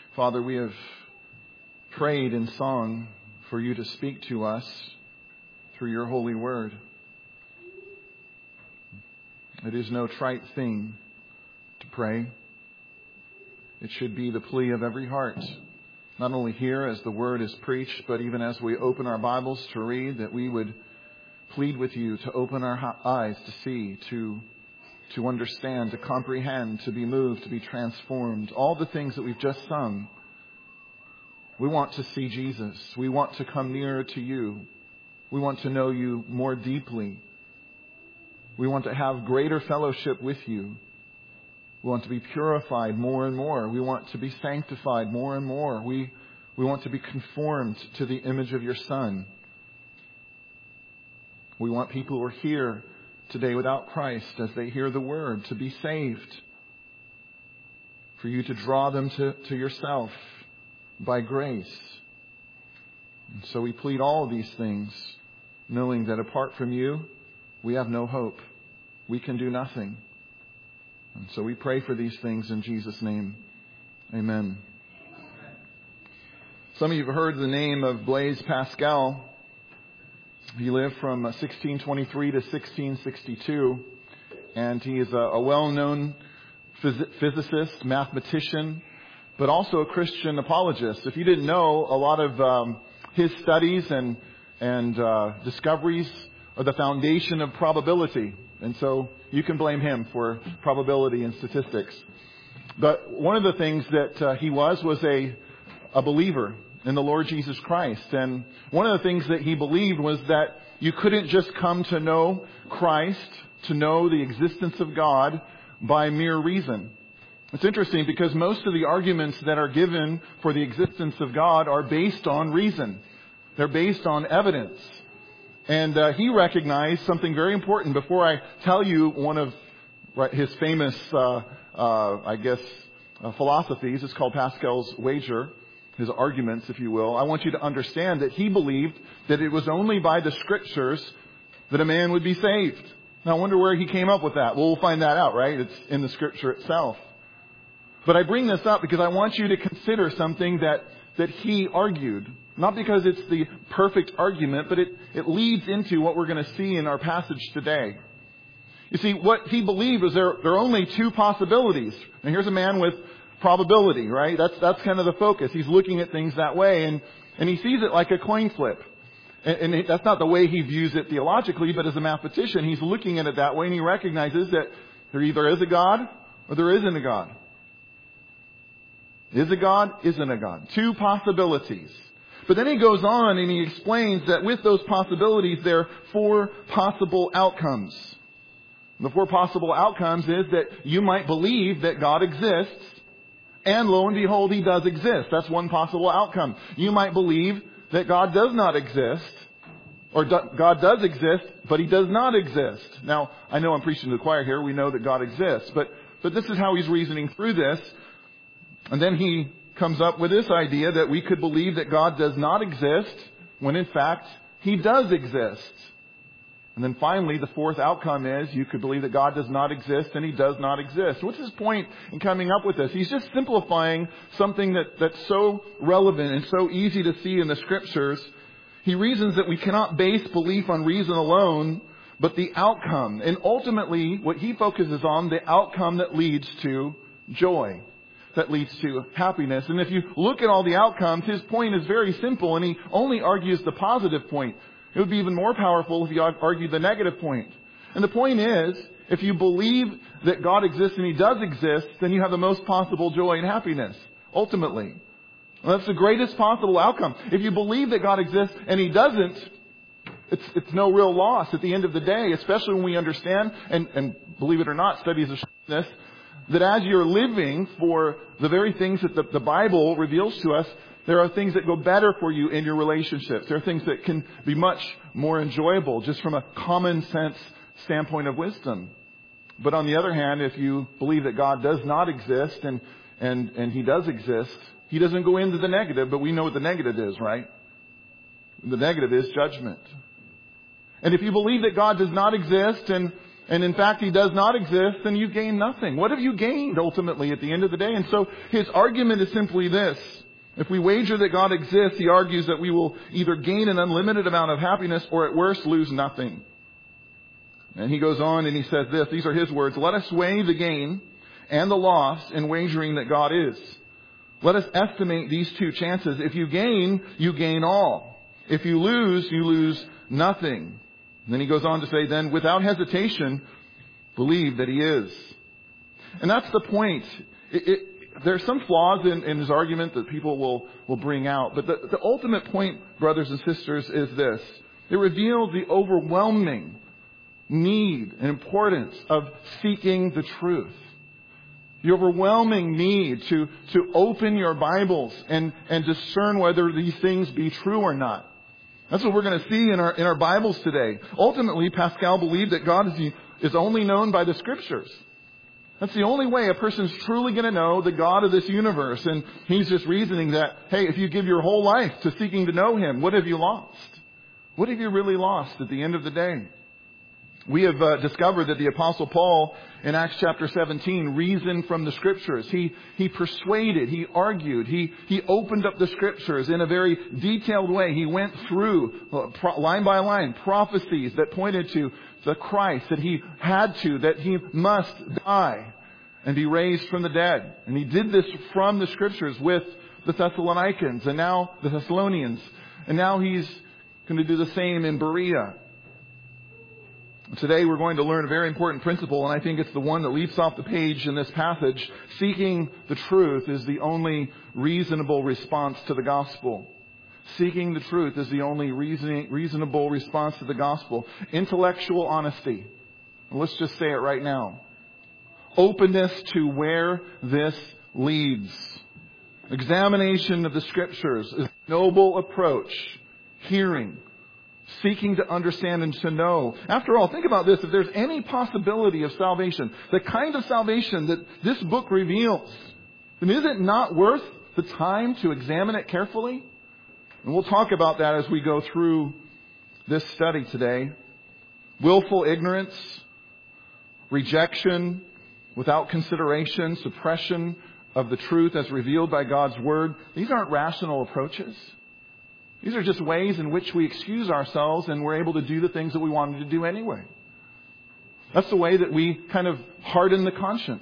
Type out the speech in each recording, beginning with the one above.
Father, we have prayed in song for you to speak to us through your holy word. It is no trite thing to pray. It should be the plea of every heart, not only here as the word is preached, but even as we open our Bibles to read, that we would plead with you to open our eyes to see, to understand, to comprehend, to be moved, to be transformed. All the things that we've just sung. We want to see Jesus. We want to come nearer to you. We want to know you more deeply. We want to have greater fellowship with you. We want to be purified more and more. We want to be sanctified more and more. We want to be conformed to the image of your Son. We want people who are here today without Christ, as they hear the word, to be saved. For you to draw them to yourself by grace. And so we plead all of these things, knowing that apart from you, we have no hope. We can do nothing. And so we pray for these things in Jesus' name. Amen. Some of you have heard the name of Blaise Pascal. He lived from 1623 to 1662. And he is a well-known physicist, mathematician, but also a Christian apologist. If you didn't know, a lot of his studies and discoveries are the foundation of probability. And so you can blame him for probability and statistics. But one of the things that he was a believer in the Lord Jesus Christ. And one of the things that he believed was that you couldn't just come to know Christ, to know the existence of God by mere reason. It's interesting because most of the arguments that are given for the existence of God are based on reason. They're based on evidence. And he recognized something very important. Before I tell you one of his famous, philosophies, it's called Pascal's wager, his arguments, if you will. I want you to understand that he believed that it was only by the Scriptures that a man would be saved. Now, I wonder where he came up with that. Well, we'll find that out, right? It's in the Scripture itself. But I bring this up because I want you to consider something that he argued. Not because it's the perfect argument, but it leads into what we're going to see in our passage today. You see, what he believed was there are only two possibilities. And here's a man with probability, right? That's kind of the focus. He's looking at things that way, and he sees it like a coin flip. And that's not the way he views it theologically, but as a mathematician, he's looking at it that way, and he recognizes that there either is a God or there isn't a God. Is a God, isn't a God. Two possibilities. But then he goes on and he explains that with those possibilities, there are four possible outcomes. The four possible outcomes is that you might believe that God exists, and lo and behold, he does exist. That's one possible outcome. You might believe that God does not exist, or God does exist, but he does not exist. Now, I know I'm preaching to the choir here. We know that God exists. But this is how he's reasoning through this. And then he comes up with this idea that we could believe that God does not exist when in fact he does exist. And then finally, the fourth outcome is you could believe that God does not exist and he does not exist. What's his point in coming up with this? He's just simplifying something that's so relevant and so easy to see in the Scriptures. He reasons that we cannot base belief on reason alone, but the outcome. And ultimately, what he focuses on, the outcome that leads to joy, that leads to happiness. And if you look at all the outcomes, his point is very simple, and he only argues the positive point. It would be even more powerful if he argued the negative point. And the point is, if you believe that God exists and he does exist, then you have the most possible joy and happiness, ultimately. Well, that's the greatest possible outcome. If you believe that God exists and he doesn't, it's no real loss at the end of the day, especially when we understand, and believe it or not, studies have shown this, that as you're living for the very things that the Bible reveals to us, there are things that go better for you in your relationships. There are things that can be much more enjoyable just from a common sense standpoint of wisdom. But on the other hand, if you believe that God does not exist and he does exist, he doesn't go into the negative, but we know what the negative is, right? The negative is judgment. And if you believe that God does not exist and and in fact He does not exist, then you've gained nothing. What have you gained ultimately at the end of the day? And so his argument is simply this. If we wager that God exists, he argues that we will either gain an unlimited amount of happiness or at worst lose nothing. And he goes on and he says this. These are his words. Let us weigh the gain and the loss in wagering that God is. Let us estimate these two chances. If you gain all. If you lose nothing. And then he goes on to say, then without hesitation, believe that he is. And that's the point. There's some flaws in his argument that people will bring out. But the ultimate point, brothers and sisters, is this. It reveals the overwhelming need and importance of seeking the truth. The overwhelming need to open your Bibles and discern whether these things be true or not. That's what we're going to see in our Bibles today. Ultimately, Pascal believed that God is only known by the Scriptures. That's the only way a person's truly going to know the God of this universe. And he's just reasoning that, hey, if you give your whole life to seeking to know Him, what have you lost? What have you really lost at the end of the day? We have discovered that the Apostle Paul in Acts chapter 17 reasoned from the Scriptures. He persuaded, he argued, he opened up the Scriptures in a very detailed way. He went through line by line prophecies that pointed to the Christ, that he must die and be raised from the dead. And he did this from the Scriptures with the Thessalonians and now the Thessalonians. And now he's going to do the same in Berea. Today we're going to learn a very important principle, and I think it's the one that leaps off the page in this passage. Seeking the truth is the only reasonable response to the gospel. Seeking the truth is the only reasonable response to the gospel. Intellectual honesty. Let's just say it right now. Openness to where this leads. Examination of the Scriptures is a noble approach. Hearing. Seeking to understand and to know. After all, think about this. If there's any possibility of salvation, the kind of salvation that this book reveals, then is it not worth the time to examine it carefully? And we'll talk about that as we go through this study today. Willful ignorance, rejection, without consideration, suppression of the truth as revealed by God's Word. These aren't rational approaches. These are just ways in which we excuse ourselves and we're able to do the things that we wanted to do anyway. That's the way that we kind of harden the conscience.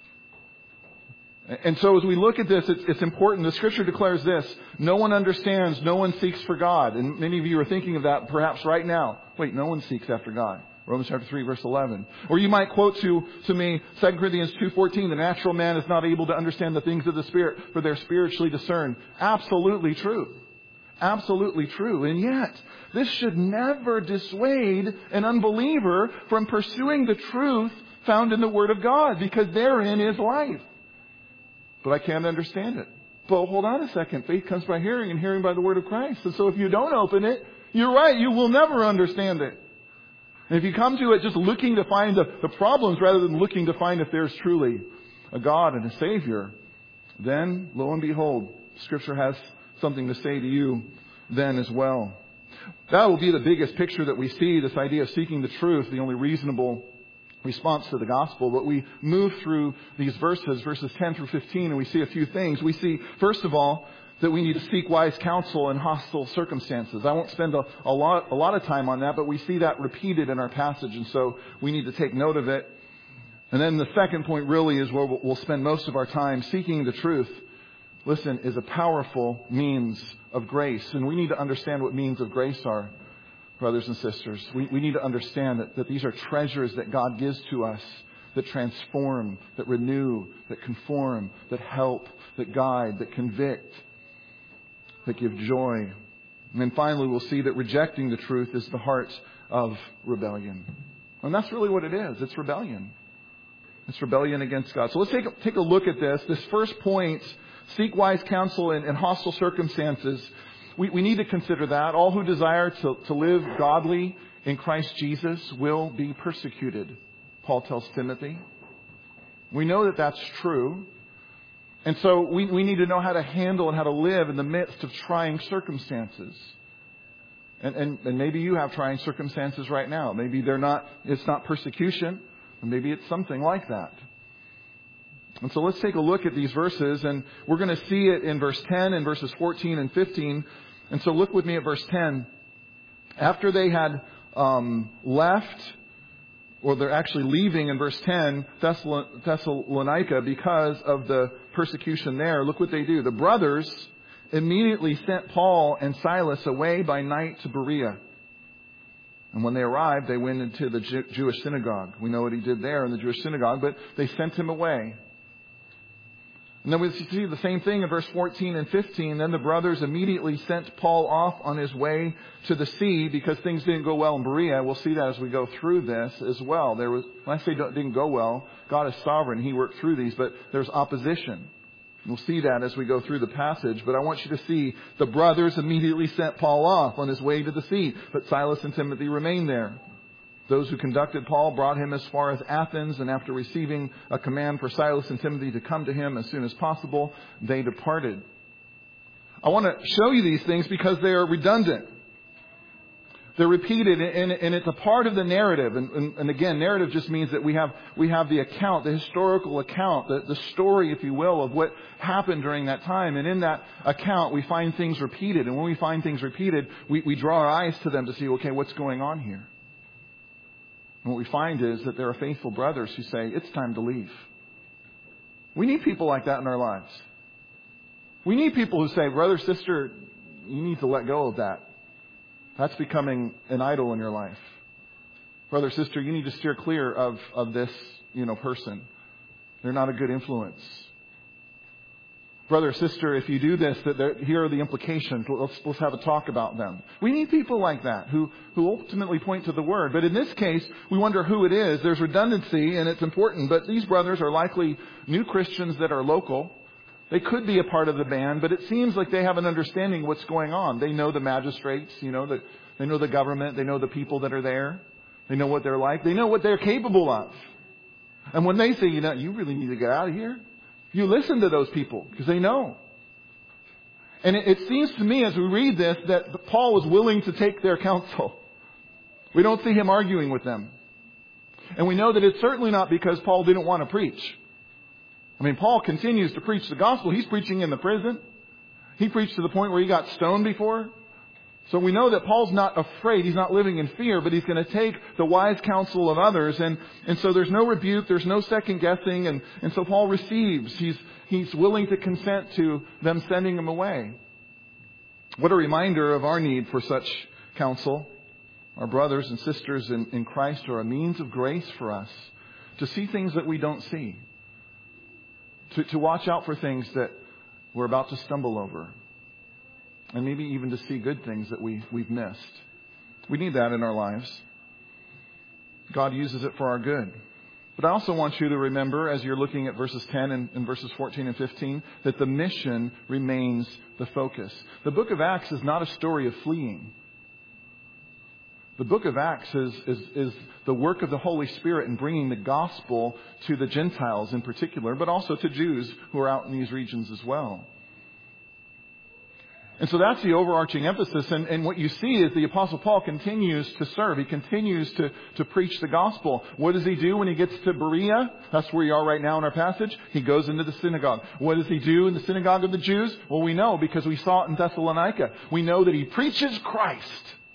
And so as we look at this, it's important. The Scripture declares this: no one understands, no one seeks for God. And many of you are thinking of that perhaps right now. Wait, no one seeks after God. Romans chapter 3, verse 11. Or you might quote to me 2 Corinthians 2:14, the natural man is not able to understand the things of the Spirit, for they're spiritually discerned. Absolutely true. Absolutely true. And yet, this should never dissuade an unbeliever from pursuing the truth found in the Word of God, because therein is life. But I can't understand it. But hold on a second. Faith comes by hearing, and hearing by the Word of Christ. And so if you don't open it, you're right, you will never understand it. And if you come to it just looking to find the problems rather than looking to find if there's truly a God and a Savior, then, lo and behold, Scripture has something to say to you then as well. That will be the biggest picture that we see, this idea of seeking the truth, the only reasonable response to the gospel. But we move through these verses 10 through 15, and we see a few things. We see, first of all, that we need to seek wise counsel in hostile circumstances. I won't spend a lot of time on that, but we see that repeated in our passage, and so we need to take note of it. And then the second point really is where we'll spend most of our time. Seeking the truth, listen, is a powerful means of grace. And we need to understand what means of grace are, brothers and sisters. We need to understand that these are treasures that God gives to us that transform, that renew, that conform, that help, that guide, that convict, that give joy. And then finally, we'll see that rejecting the truth is the heart of rebellion. And that's really what it is. It's rebellion. It's rebellion against God. So let's take a look at this. This first point, seek wise counsel in hostile circumstances. We need to consider that. All who desire to live godly in Christ Jesus will be persecuted, Paul tells Timothy. We know that that's true. And so we need to know how to handle and how to live in the midst of trying circumstances. And maybe you have trying circumstances right now. Maybe it's not persecution. Maybe it's something like that. And so let's take a look at these verses, and we're going to see it in verse 10 and verses 14 and 15. And so look with me at verse 10. After they had left, or they're actually leaving in verse 10, Thessalonica, because of the persecution there, look what they do. The brothers immediately sent Paul and Silas away by night to Berea. And when they arrived, they went into the Jewish synagogue. We know what he did there in the Jewish synagogue, but they sent him away. And then we see the same thing in verse 14 and 15. Then the brothers immediately sent Paul off on his way to the sea because things didn't go well in Berea. We'll see that as we go through this as well. When I say didn't go well, God is sovereign. He worked through these, but there's opposition. We'll see that as we go through the passage. But I want you to see the brothers immediately sent Paul off on his way to the sea. But Silas and Timothy remained there. Those who conducted Paul brought him as far as Athens, and after receiving a command for Silas and Timothy to come to him as soon as possible, they departed. I want to show you these things because they are redundant. They're repeated, and it's a part of the narrative. And again, narrative just means that we have the account, the historical account, the story, if you will, of what happened during that time. And in that account, we find things repeated. And when we find things repeated, we draw our eyes to them to see, okay, what's going on here? And what we find is that there are faithful brothers who say, it's time to leave. We need people like that in our lives. We need people who say, brother, sister, you need to let go of that. That's becoming an idol in your life. Brother, sister, you need to steer clear of this, person. They're not a good influence. Brother, sister, if you do this, here are the implications. Let's have a talk about them. We need people like that who ultimately point to the Word. But in this case, we wonder who it is. There's redundancy, and it's important. But these brothers are likely new Christians that are local. They could be a part of the band, but it seems like they have an understanding of what's going on. They know the magistrates, they know the government, they know the people that are there. They know what they're like. They know what they're capable of. And when they say, you really need to get out of here, you listen to those people because they know. And it seems to me as we read this that Paul was willing to take their counsel. We don't see him arguing with them. And we know that it's certainly not because Paul didn't want to preach. Paul continues to preach the gospel. He's preaching in the prison. He preached to the point where he got stoned before. So we know that Paul's not afraid. He's not living in fear, but he's going to take the wise counsel of others. And so there's no rebuke. There's no second guessing. And so Paul receives. He's willing to consent to them sending him away. What a reminder of our need for such counsel. Our brothers and sisters in Christ are a means of grace for us to see things that we don't see. To watch out for things that we're about to stumble over. And maybe even to see good things that we've missed. We need that in our lives. God uses it for our good. But I also want you to remember, as you're looking at verses 10 and verses 14 and 15, that the mission remains the focus. The book of Acts is not a story of fleeing. The book of Acts is the work of the Holy Spirit in bringing the gospel to the Gentiles in particular, but also to Jews who are out in these regions as well. And so that's the overarching emphasis. And what you see is the Apostle Paul continues to serve. He continues to preach the gospel. What does he do when he gets to Berea? That's where we are right now in our passage. He goes into the synagogue. What does he do in the synagogue of the Jews? Well, we know because we saw it in Thessalonica. We know that he preaches Christ.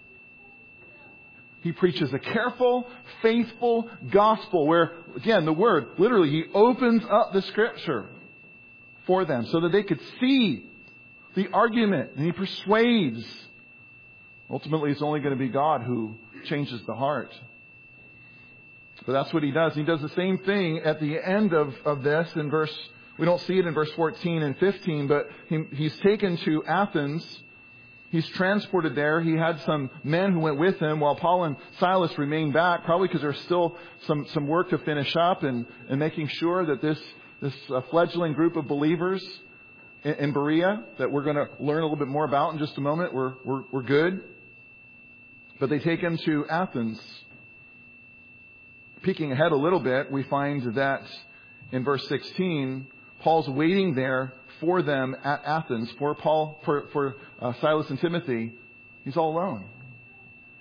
He preaches a careful, faithful gospel where, again, the word, literally, he opens up the scripture for them so that they could see the argument, and he persuades. Ultimately, it's only going to be God who changes the heart. But that's what he does. He does the same thing at the end of this in verse, we don't see it in verse 14 and 15, but he's taken to Athens. He's transported there. He had some men who went with him while Paul and Silas remained back, probably because there's still some work to finish up and making sure that this fledgling group of believers in Berea that we're going to learn a little bit more about in just a moment, we're good. But they take him to Athens. Peeking ahead a little bit, we find that in verse 16, Paul's waiting there for them at Athens, for Silas and Timothy. He's all alone.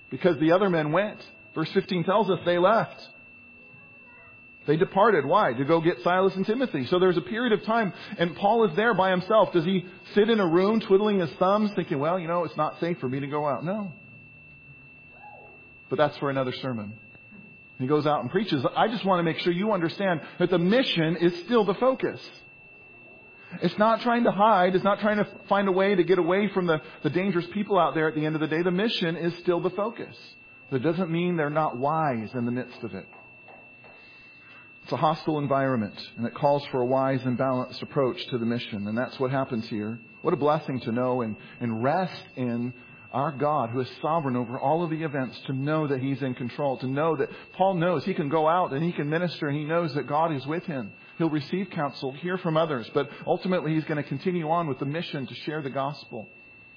because the other men went. Verse 15 tells us they left. They departed. Why? To go get Silas and Timothy. So there's a period of time, and Paul is there by himself. Does he sit in a room twiddling his thumbs thinking, well, it's not safe for me to go out? No. But that's for another sermon. He goes out and preaches. I just want to make sure you understand that the mission is still the focus. It's not trying to hide. It's not trying to find a way to get away from the dangerous people out there at the end of the day. The mission is still the focus. That doesn't mean they're not wise in the midst of it. It's a hostile environment, and it calls for a wise and balanced approach to the mission. And that's what happens here. What a blessing to know and rest in our God who is sovereign over all of the events, to know that He's in control, to know that Paul knows he can go out and he can minister, and he knows that God is with him. He'll receive counsel, hear from others, but ultimately he's going to continue on with the mission to share the gospel.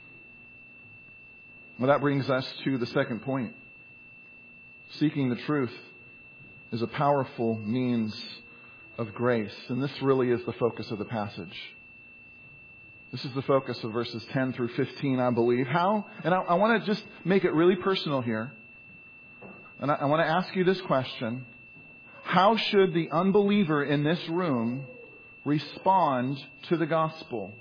Well, that brings us to the second point. Seeking the truth is a powerful means of grace. And this really is the focus of the passage. This is the focus of verses 10 through 15, I believe. How? And I want to just make it really personal here. And I want to ask you this question. How should the unbeliever in this room respond to the gospel?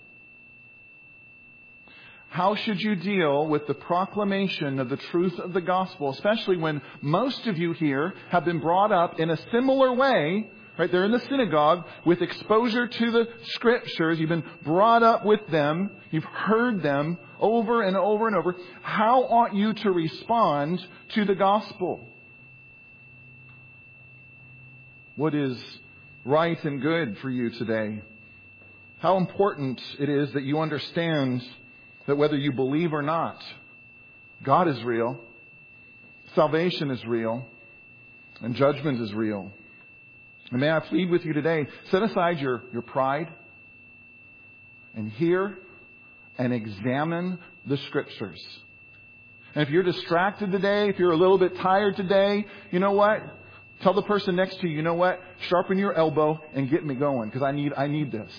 How should you deal with the proclamation of the truth of the gospel, especially when most of you here have been brought up in a similar way, right? They're in the synagogue with exposure to the scriptures. You've been brought up with them. You've heard them over and over and over. How ought you to respond to the gospel? What is right and good for you today? How important it is that you understand that whether you believe or not, God is real, salvation is real, and judgment is real. And may I plead with you today, set aside your pride and hear and examine the scriptures. And if you're distracted today, if you're a little bit tired today, you know what? Tell the person next to you, you know what? Sharpen your elbow and get me going, because I need this.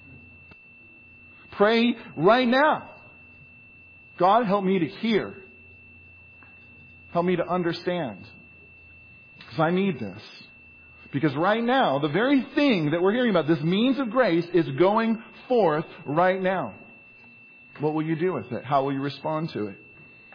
Pray right now. God, help me to hear. Help me to understand. Because I need this. Because right now, the very thing that we're hearing about, this means of grace, is going forth right now. What will you do with it? How will you respond to it?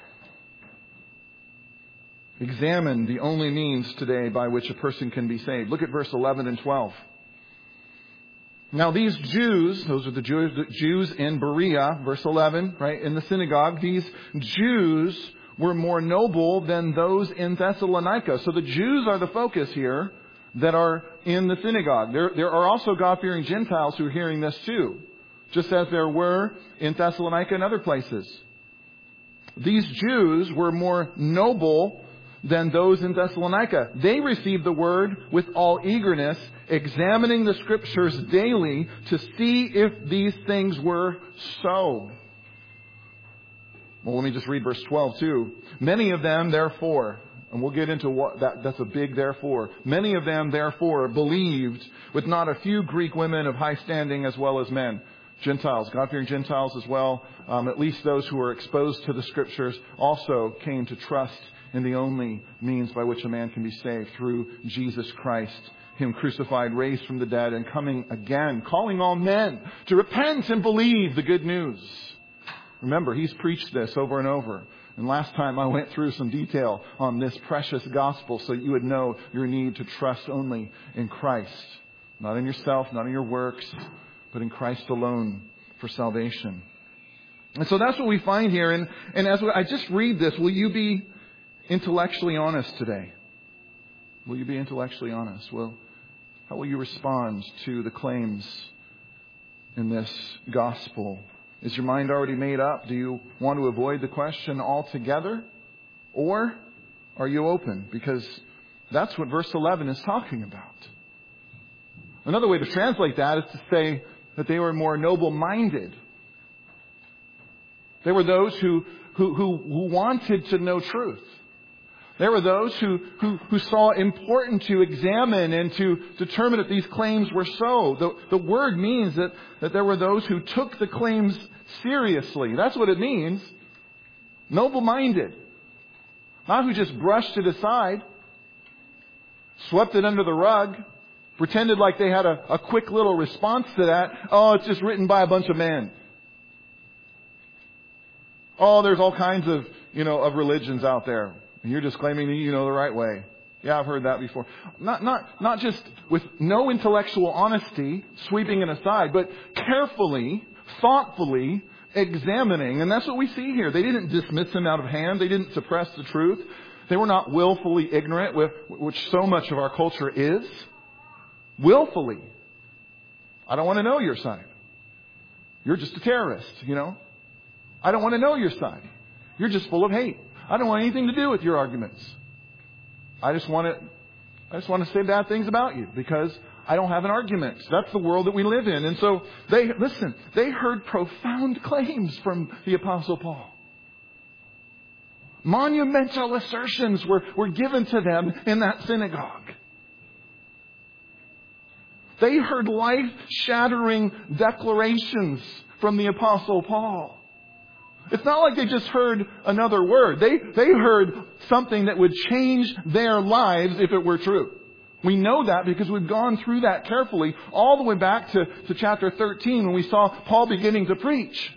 Examine the only means today by which a person can be saved. Look at verse 11 and 12. Now these Jews, those are the Jews in Berea, verse 11, right, in the synagogue, these Jews were more noble than those in Thessalonica. So the Jews are the focus here that are in the synagogue. There are also God-fearing Gentiles who are hearing this too, just as there were in Thessalonica and other places. These Jews were more noble than those in Thessalonica. They received the word with all eagerness, examining the scriptures daily to see if these things were so. Well, let me just read verse 12 too. Many of them, therefore, and we'll get into what that's a big therefore. Many of them, therefore, believed, with not a few Greek women of high standing as well as men. Gentiles, God-fearing Gentiles as well. At least those who were exposed to the scriptures also came to trust in the only means by which a man can be saved, through Jesus Christ, Him crucified, raised from the dead, and coming again, calling all men to repent and believe the good news. Remember, He's preached this over and over. And last time I went through some detail on this precious gospel so that you would know your need to trust only in Christ. Not in yourself, not in your works, but in Christ alone for salvation. And so that's what we find here. And as I just read this, will you be intellectually honest today? Will you be intellectually honest? Well, how will you respond to the claims in this gospel? Is your mind already made up? Do you want to avoid the question altogether? Or are you open? Because that's what verse 11 is talking about. Another way to translate that is to say that they were more noble-minded. They were those who wanted to know truth. There were those who saw it important to examine and to determine if these claims were so. The word means that there were those who took the claims seriously. That's what it means. Noble-minded. Not who just brushed it aside, swept it under the rug, pretended like they had a quick little response to that. Oh, it's just written by a bunch of men. Oh, there's all kinds of, of religions out there. And you're just claiming that you know the right way. Yeah, I've heard that before. Not just with no intellectual honesty, sweeping it aside, but carefully, thoughtfully examining. And that's what we see here. They didn't dismiss him out of hand. They didn't suppress the truth. They were not willfully ignorant, which so much of our culture is. Willfully. I don't want to know your side. You're just a terrorist, I don't want to know your side. You're just full of hate. I don't want anything to do with your arguments. I just want to say bad things about you because I don't have an argument. That's the world that we live in. And so they heard profound claims from the Apostle Paul. Monumental assertions were given to them in that synagogue. They heard life-shattering declarations from the Apostle Paul. It's not like they just heard another word. They heard something that would change their lives if it were true. We know that because we've gone through that carefully all the way back to chapter 13 when we saw Paul beginning to preach.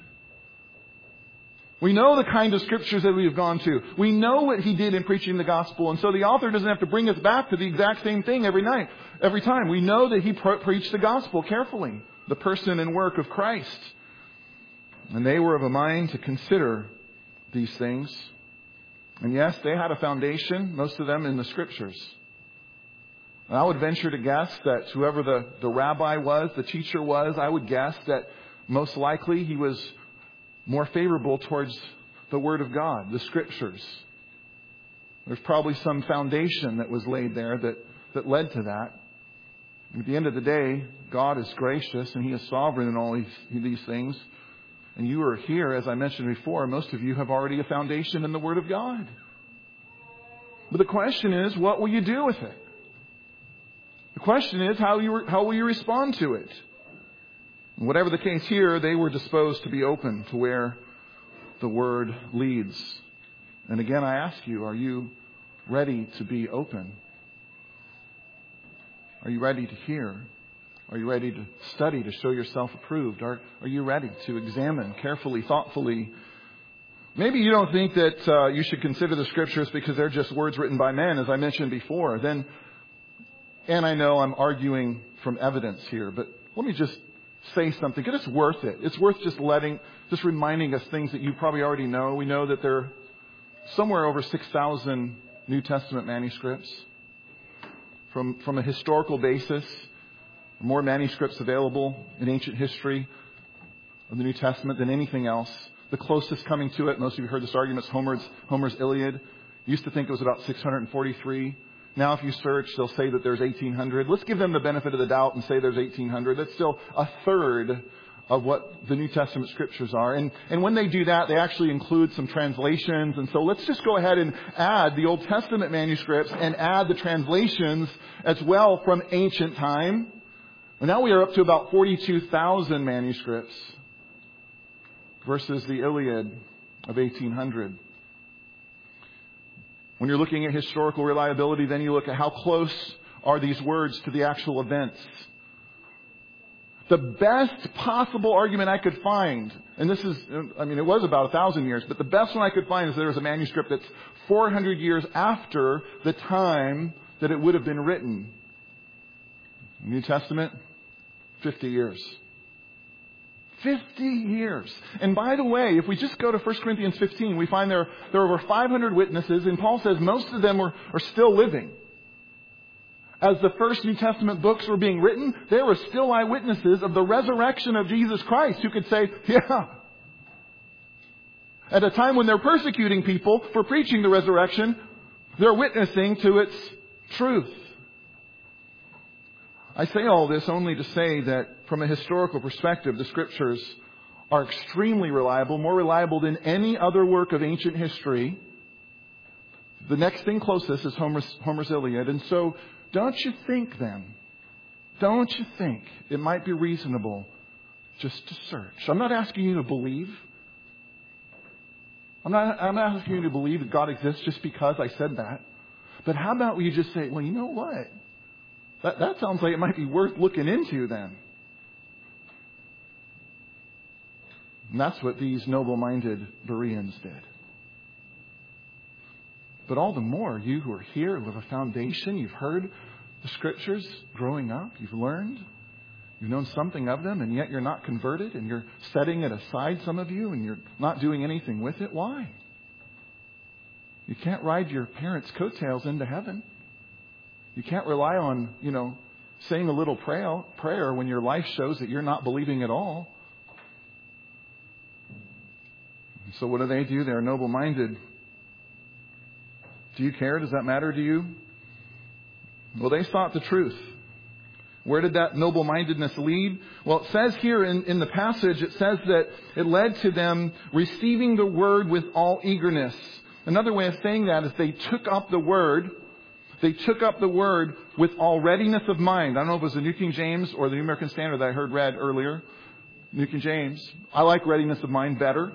We know the kind of scriptures that we've gone to. We know what he did in preaching the gospel. And so the author doesn't have to bring us back to the exact same thing every time. We know that he preached the gospel carefully. The person and work of Christ. And they were of a mind to consider these things. And yes, they had a foundation, most of them in the scriptures. And I would venture to guess that whoever the rabbi was, the teacher was, I would guess that most likely he was more favorable towards the Word of God, the Scriptures. There's probably some foundation that was laid there that led to that. At the end of the day, God is gracious and He is sovereign in all these things. And you are here, as I mentioned before, most of you have already a foundation in the Word of God. But the question is, what will you do with it? The question is, how will you respond to it? And whatever the case here, they were disposed to be open to where the Word leads. And again, I ask you, are you ready to be open? Are you ready to hear? Are you ready to study to show yourself approved? Are you ready to examine carefully, thoughtfully? Maybe you don't think that you should consider the Scriptures because they're just words written by men, as I mentioned before. And I know I'm arguing from evidence here, but let me just say something, because it's worth it. It's worth just reminding us things that you probably already know. We know that there are somewhere over 6,000 New Testament manuscripts. From a historical basis, more manuscripts available in ancient history of the New Testament than anything else. The closest coming to it, most of you heard this argument, is Homer's Iliad. Used to think it was about 643. Now if you search, they'll say that there's 1,800. Let's give them the benefit of the doubt and say there's 1,800. That's still a third of what the New Testament scriptures are. And when they do that, they actually include some translations. And so let's just go ahead and add the Old Testament manuscripts and add the translations as well from ancient time. And now we are up to about 42,000 manuscripts versus the Iliad of 1,800. When you're looking at historical reliability, then you look at how close are these words to the actual events. The best possible argument I could find, and it was about 1,000 years, but the best one I could find is there was a manuscript that's 400 years after the time that it would have been written. New Testament, 50 years. 50 years. And by the way, if we just go to 1 Corinthians 15, we find there are over 500 witnesses, and Paul says most of them are still living. As the first New Testament books were being written, there were still eyewitnesses of the resurrection of Jesus Christ who could say, yeah. At a time when they're persecuting people for preaching the resurrection, they're witnessing to its truth. I say all this only to say that from a historical perspective, the Scriptures are extremely reliable, more reliable than any other work of ancient history. The next thing closest is Homer's Iliad. And so, don't you think it might be reasonable just to search? I'm not asking you to believe. I'm not asking you to believe that God exists just because I said that. But how about you just say, well, you know what? That sounds like it might be worth looking into then. And that's what these noble-minded Bereans did. But all the more, you who are here with a foundation, you've heard the Scriptures growing up, you've learned, you've known something of them, and yet you're not converted, and you're setting it aside, some of you, and you're not doing anything with it. Why? You can't ride your parents' coattails into heaven. You can't rely on, saying a little prayer when your life shows that you're not believing at all. So what do? They're noble-minded. Do you care? Does that matter to you? Well, they sought the truth. Where did that noble-mindedness lead? Well, it says here in the passage, it says that it led to them receiving the word with all eagerness. Another way of saying that is they took up the word. They took up the word with all readiness of mind. I don't know if it was the New King James or the New American Standard that I heard read earlier. New King James. I like readiness of mind better.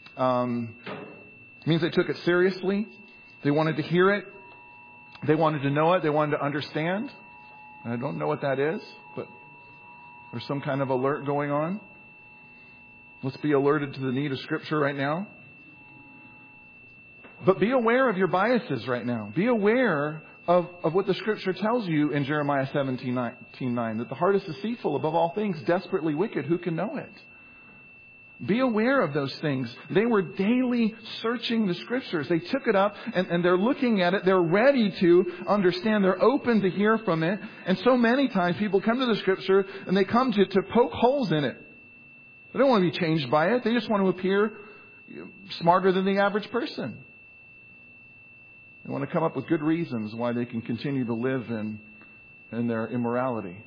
It means they took it seriously. They wanted to hear it. They wanted to know it. They wanted to understand. And I don't know what that is, but there's some kind of alert going on. Let's be alerted to the need of Scripture right now. But be aware of your biases right now. Be aware of what the Scripture tells you in Jeremiah 17:9, that the heart is deceitful above all things, desperately wicked. Who can know it? Be aware of those things. They were daily searching the Scriptures. They took it up and they're looking at it. They're ready to understand. They're open to hear from it. And so many times people come to the Scripture and they come to poke holes in it. They don't want to be changed by it. They just want to appear smarter than the average person. They want to come up with good reasons why they can continue to live in their immorality.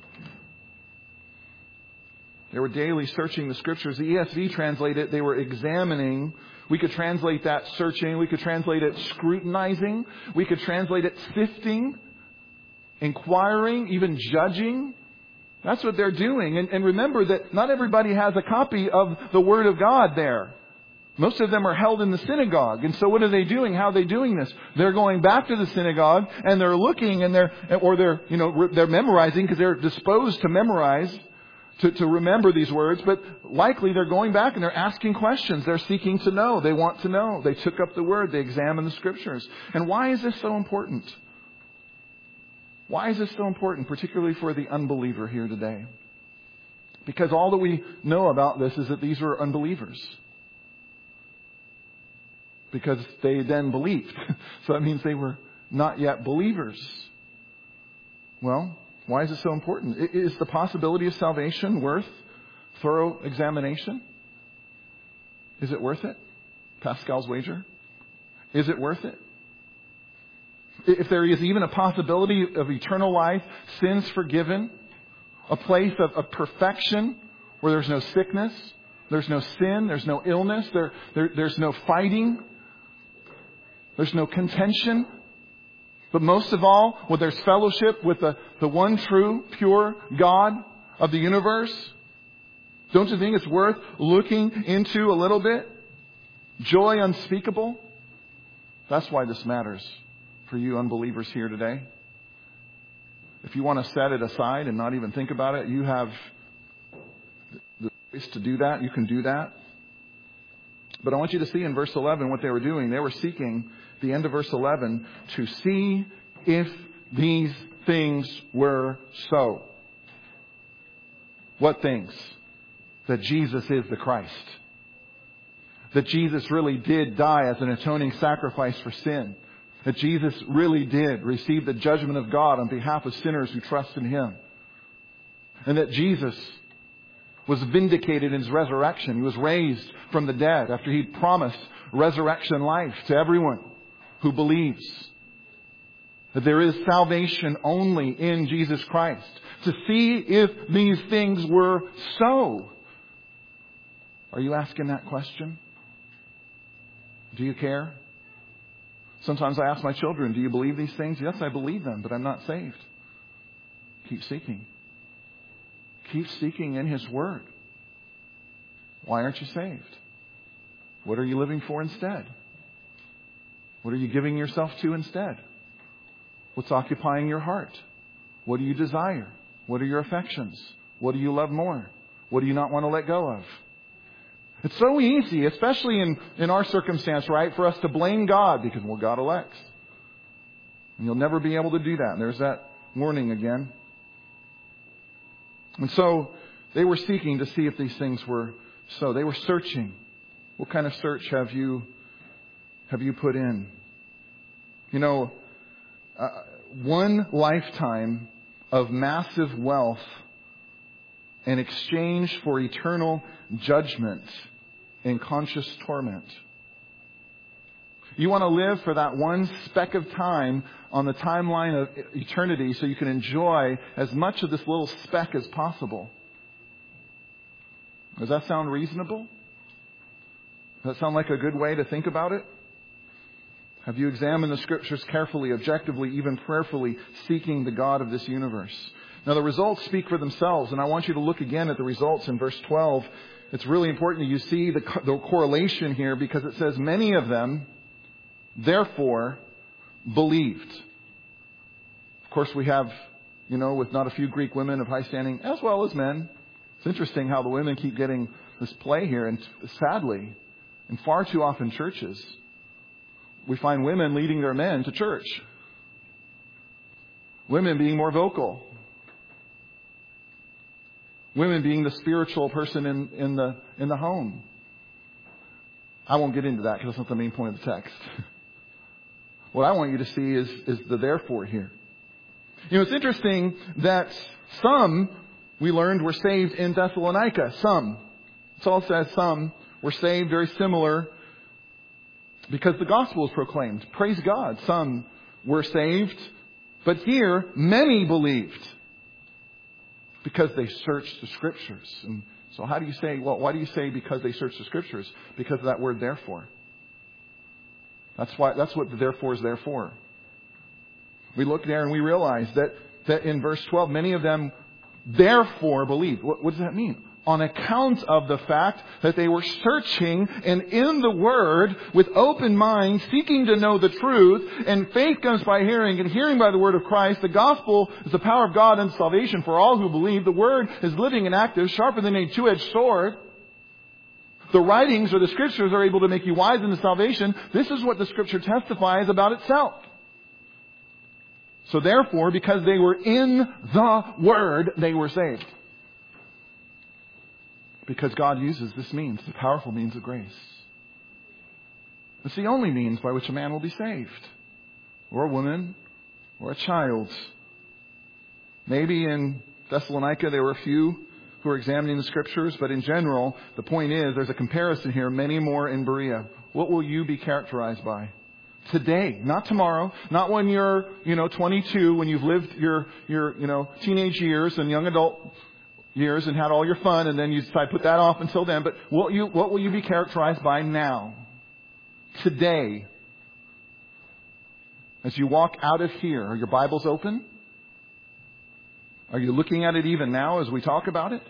They were daily searching the Scriptures. The ESV translated, they were examining. We could translate that searching. We could translate it scrutinizing. We could translate it sifting, inquiring, even judging. That's what they're doing. And remember that not everybody has a copy of the Word of God there. Most of them are held in the synagogue. And so what are they doing? How are they doing this? They're going back to the synagogue and they're looking and they're memorizing because they're disposed to memorize, to remember these words. But likely they're going back and they're asking questions. They're seeking to know. They want to know. They took up the Word. They examined the Scriptures. And why is this so important? Why is this so important, particularly for the unbeliever here today? Because all that we know about this is that these were unbelievers. Because they then believed. So that means they were not yet believers. Well, why is it so important? Is the possibility of salvation worth thorough examination? Is it worth it? Pascal's wager. Is it worth it? If there is even a possibility of eternal life, sins forgiven, a place of perfection where there's no sickness, there's no sin, there's no illness, there's no fighting, there's no contention. But most of all, where there's fellowship with the one true, pure God of the universe. Don't you think it's worth looking into a little bit? Joy unspeakable. That's why this matters for you unbelievers here today. If you want to set it aside and not even think about it, you have the choice to do that. You can do that. But I want you to see in verse 11 what they were doing. They were seeking, the end of verse 11, to see if these things were so. What things? That Jesus is the Christ. That Jesus really did die as an atoning sacrifice for sin. That Jesus really did receive the judgment of God on behalf of sinners who trust in Him. And that Jesus was vindicated in His resurrection. He was raised from the dead after He promised resurrection life to everyone who believes. That there is salvation only in Jesus Christ. To see if these things were so. Are you asking that question? Do you care? Sometimes I ask my children, do you believe these things? Yes, I believe them, but I'm not saved. Keep seeking. Keep seeking in His Word. Why aren't you saved? What are you living for instead? What are you giving yourself to instead? What's occupying your heart? What do you desire? What are your affections? What do you love more? What do you not want to let go of? It's so easy, especially in our circumstance, right, for us to blame God because, well, God elects. And you'll never be able to do that. And there's that warning again. And so they were seeking to see if these things were so. They were searching. What kind of search have you put in? You know, one lifetime of massive wealth in exchange for eternal judgment and conscious torment. You want to live for that one speck of time on the timeline of eternity so you can enjoy as much of this little speck as possible. Does that sound reasonable? Does that sound like a good way to think about it? Have you examined the Scriptures carefully, objectively, even prayerfully, seeking the God of this universe? Now, the results speak for themselves, and I want you to look again at the results in verse 12. It's really important that you see the correlation here, because it says, many of them, therefore, believed. Of course, we have, with not a few Greek women of high standing, as well as men. It's interesting how the women keep getting this play here, and sadly, in far too often churches, we find women leading their men to church. Women being more vocal. Women being the spiritual person in the home. I won't get into that because that's not the main point of the text. What I want you to see is the therefore here. It's interesting that some, we learned, were saved in Thessalonica. Some. Saul says some were saved, very similar, because the gospel is proclaimed. Praise God. Some were saved, but here many believed because they searched the Scriptures. And so how do you say, why do you say because they searched the Scriptures? Because of that word therefore. That's what the therefore is there for. We look there and we realize that in verse 12, many of them therefore believed. What does that mean? On account of the fact that they were searching and in the Word with open minds, seeking to know the truth, and faith comes by hearing, and hearing by the Word of Christ. The gospel is the power of God unto salvation for all who believe. The Word is living and active, sharper than a two-edged sword. The writings or the Scriptures are able to make you wise into salvation. This is what the Scripture testifies about itself. So therefore, because they were in the Word, they were saved. Because God uses this means, the powerful means of grace. It's the only means by which a man will be saved. Or a woman. Or a child. Maybe in Thessalonica there were a few who were examining the Scriptures, but in general, the point is, there's a comparison here, many more in Berea. What will you be characterized by? Today, not tomorrow, not when you're, 22, when you've lived your teenage years and young adult years and had all your fun, and then you decide to put that off until then. But what will you be characterized by now? Today. As you walk out of here, are your Bibles open? Are you looking at it even now as we talk about it?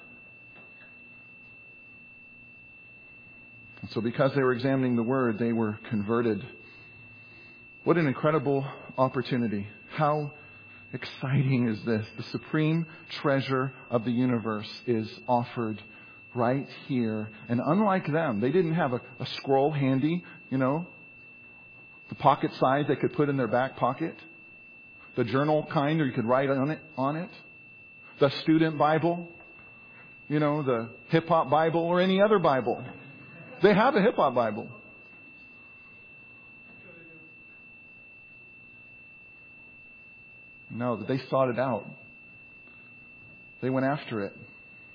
And so because they were examining the Word, they were converted. What an incredible opportunity. How exciting is this? The supreme treasure of the universe is offered right here. And unlike them, they didn't have a scroll handy, the pocket size they could put in their back pocket. The journal kind, or you could write on it. The student Bible, the hip-hop Bible, or any other Bible. They have a hip-hop Bible. No, they sought it out. They went after it.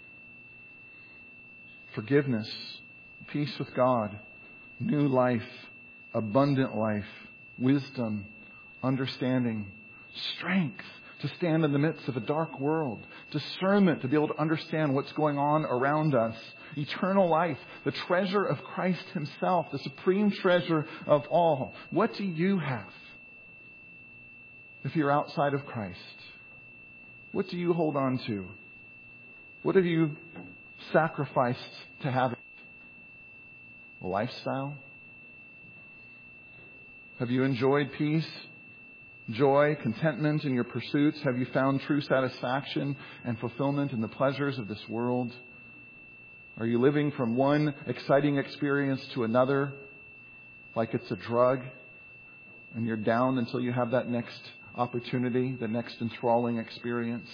Forgiveness, peace with God, new life, abundant life, wisdom, understanding, strength to stand in the midst of a dark world, discernment to be able to understand what's going on around us, eternal life, the treasure of Christ Himself, the supreme treasure of all. What do you have? If you're outside of Christ, what do you hold on to? What have you sacrificed to have it? A lifestyle? Have you enjoyed peace, joy, contentment in your pursuits? Have you found true satisfaction and fulfillment in the pleasures of this world? Are you living from one exciting experience to another like it's a drug, and you're down until you have that next opportunity, the next enthralling experience?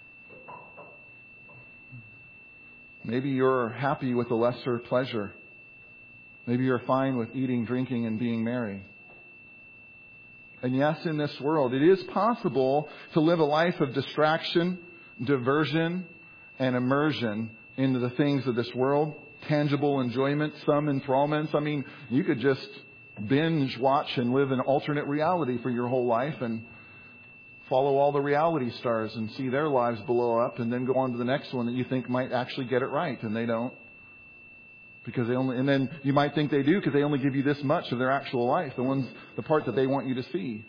Maybe you're happy with a lesser pleasure. Maybe you're fine with eating, drinking, and being merry. And yes, in this world, it is possible to live a life of distraction, diversion, and immersion into the things of this world. Tangible enjoyment, some enthrallments. I mean, you could just binge watch and live an alternate reality for your whole life and follow all the reality stars and see their lives blow up, and then go on to the next one that you think might actually get it right, and they don't. And then you might think they do because they only give you this much of their actual life, the part that they want you to see.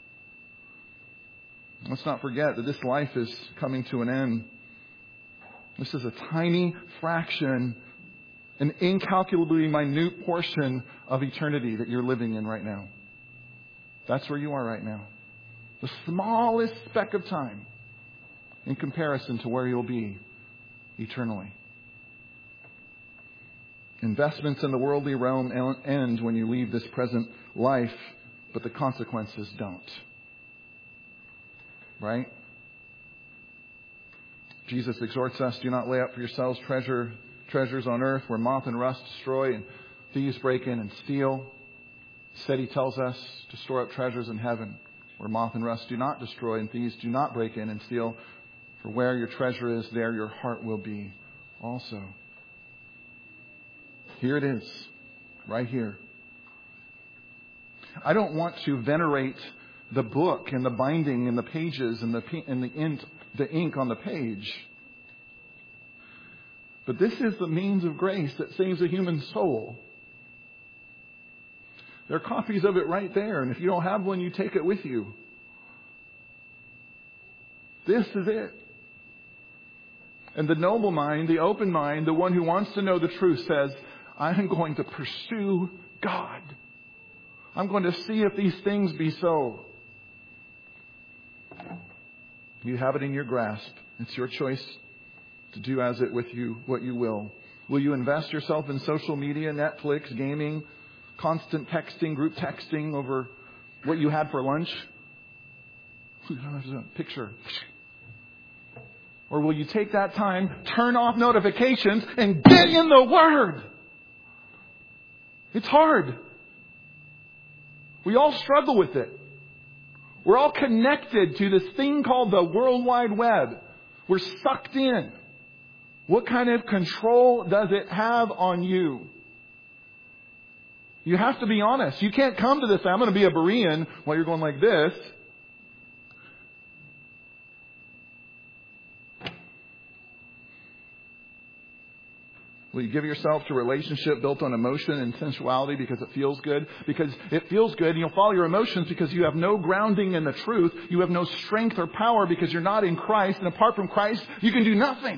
Let's not forget that this life is coming to an end. This is a tiny fraction, an incalculably minute portion of eternity that you're living in right now. That's where you are right now. The smallest speck of time in comparison to where you'll be eternally. Investments in the worldly realm end when you leave this present life, but the consequences don't. Right? Jesus exhorts us, do not lay up for yourselves treasures on earth where moth and rust destroy and thieves break in and steal. Instead, he tells us to store up treasures in heaven where moth and rust do not destroy and thieves do not break in and steal. For where your treasure is, there your heart will be also. Here it is, right here. I don't want to venerate the book and the binding and the pages and the ink on the page. But this is the means of grace that saves a human soul. There are copies of it right there, and if you don't have one, you take it with you. This is it. And the noble mind, the open mind, the one who wants to know the truth says, I am going to pursue God. I'm going to see if these things be so. You have it in your grasp. It's your choice to do as it with you what you will. Will you invest yourself in social media, Netflix, gaming, constant texting, group texting over what you had for lunch? Picture. Or will you take that time, turn off notifications, and get in the Word? It's hard. We all struggle with it. We're all connected to this thing called the World Wide Web. We're sucked in. What kind of control does it have on you? You have to be honest. You can't come to this, I'm going to be a Berean, while you're going like this. Will you give yourself to a relationship built on emotion and sensuality because it feels good? Because it feels good, and you'll follow your emotions because you have no grounding in the truth. You have no strength or power because you're not in Christ. And apart from Christ, you can do nothing.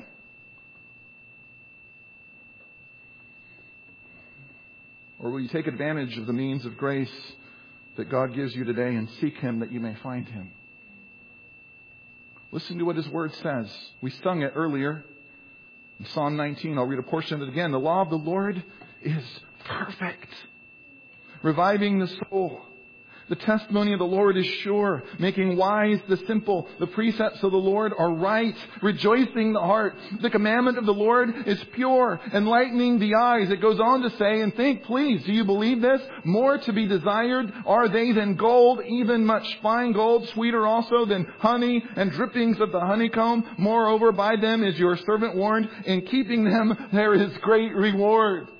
Or will you take advantage of the means of grace that God gives you today and seek Him that you may find Him? Listen to what His Word says. We sung it earlier. In Psalm 19, I'll read a portion of it again. The law of the Lord is perfect, reviving the soul. The testimony of the Lord is sure, making wise the simple. The precepts of the Lord are right, rejoicing the heart. The commandment of the Lord is pure, enlightening the eyes. It goes on to say, and think, please, do you believe this? More to be desired are they than gold, even much fine gold, sweeter also than honey and drippings of the honeycomb. Moreover, by them is your servant warned. In keeping them, there is great reward.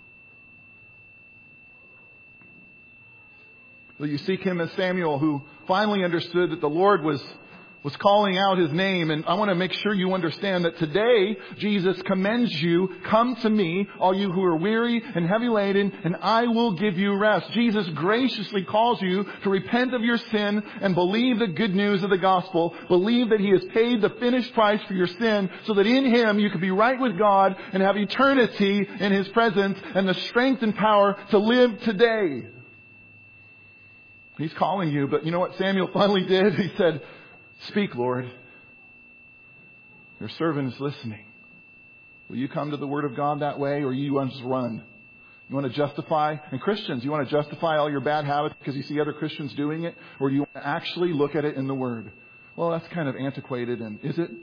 Will you seek Him as Samuel, who finally understood that the Lord was calling out His name? And I want to make sure you understand that today Jesus commends you, come to me, all you who are weary and heavy laden, and I will give you rest. Jesus graciously calls you to repent of your sin and believe the good news of the gospel. Believe that He has paid the finished price for your sin so that in Him you can be right with God and have eternity in His presence and the strength and power to live today. He's calling you. But you know what Samuel finally did? He said, "Speak, Lord. Your servant is listening." Will you come to the Word of God that way, or you want to just run? You want to justify, and Christians, you want to justify all your bad habits because you see other Christians doing it? Or do you want to actually look at it in the Word? Well, that's kind of antiquated, and is it?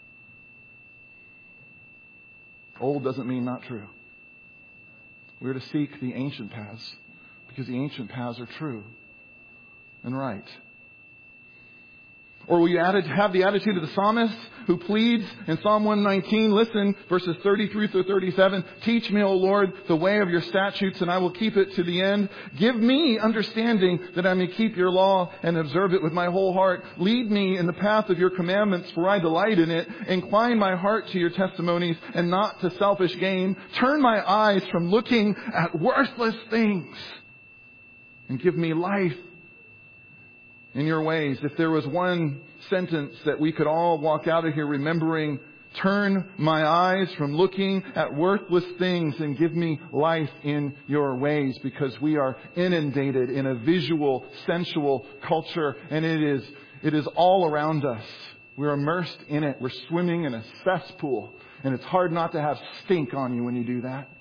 Old doesn't mean not true. We're to seek the ancient paths because the ancient paths are true and right. Or will you have the attitude of the psalmist who pleads in Psalm 119, listen, verses 33 through 37, "Teach me, O Lord, the way of your statutes, and I will keep it to the end. Give me understanding that I may keep your law and observe it with my whole heart. Lead me in the path of your commandments, for I delight in it. Incline my heart to your testimonies and not to selfish gain. Turn my eyes from looking at worthless things and give me life in your ways." If there was one sentence that we could all walk out of here remembering, turn my eyes from looking at worthless things and give me life in your ways, because we are inundated in a visual, sensual culture, and it is all around us. We're immersed in it. We're swimming in a cesspool, and it's hard not to have stink on you when you do that.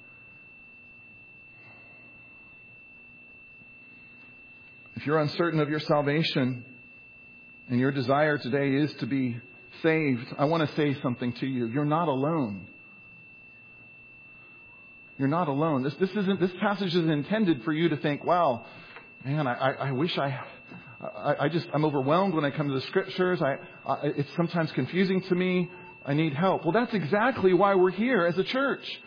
If you're uncertain of your salvation and your desire today is to be saved, I want to say something to you. You're not alone. You're not alone. This passage isn't intended for you to think, "Wow, man, I wish I'm overwhelmed when I come to the Scriptures. It's sometimes confusing to me. I need help." Well, that's exactly why we're here as a church.